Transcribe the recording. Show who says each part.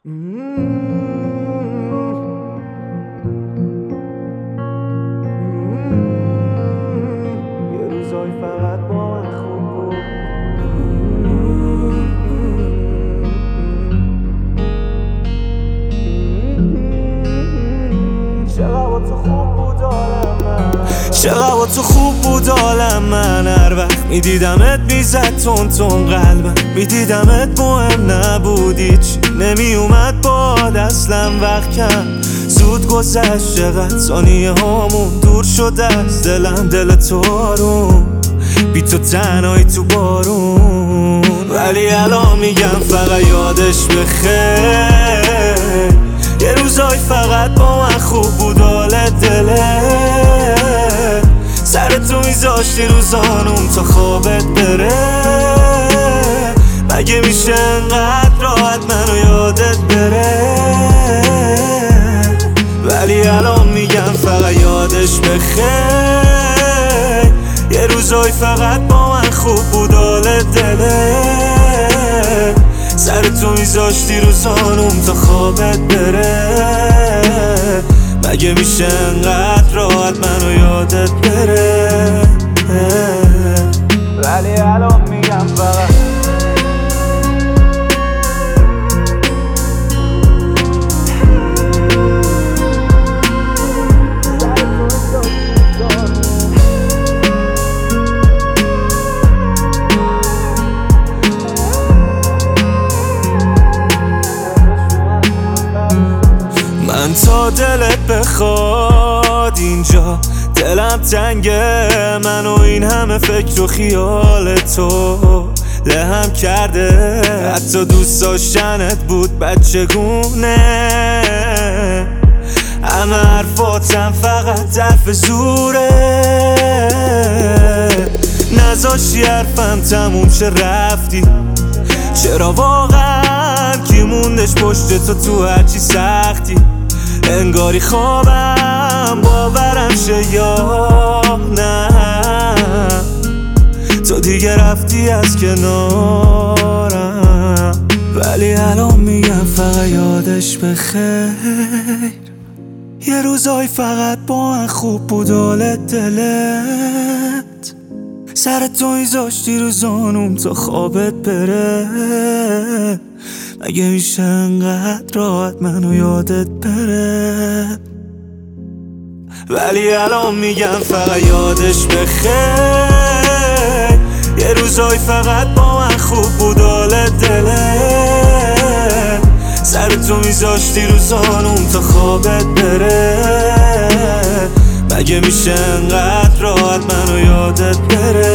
Speaker 1: یه روزای فقط با من خوب بود. چقدر تو خوب بود عالم من. هر وقت میدیدمت میزد تون تون قلبم، میدیدمت مهم نبودی، چی نمی اومد باد اصلا. وقت کم زود گذشت، چقدر ثانیه هامون دور شده از دلم. دل تو آروم بی تو تنهایی تو بارون، ولی الان میگم فقط یادش بخیر. یه روزای فقط با من خوب بود حال دلت. سر تو میذاشتی روزانم تا خوابت بره. مگه میشه انقدر راحت منو یادت بره؟ ولی الان میگم فقط یادش بخیر. یه روزای فقط با من خوب بود حال دلت. سر تو میذاشتی روزانم تا خوابت بره. مگه میشه انقدر راحت منو یادت بره؟ ولی الان میگم فقط من تا دلت بخواد اینجا دلم تنگه. من و این همه فکر و خیال تو لهم کرده. حتی دوست داشتنت بود بچگونه، همه حرفاتم فقط حرف زوره. نذاشتی حرفم تموم شه رفتی. چرا واقعا کی موندش پشت تو هرچی سختی؟ انگاری خوابم باورم شه یا نه. تو دیگه رفتی از کنارم، ولی الان میگم فقط یادش بخیر. یه روزای فقط با من خوب بود حال دلت. سر تو میذاشتی روزانم تا خوابت بره. مگه میشه انقدر راحت منو یادت بره؟ ولی الان میگم فقط یادش بخیر. یه روزای فقط با من خوب بود حال دلت. سر تو میذاشتی روزانم تا خوابت بره. مگه میشه انقدر راحت منو یادت بره؟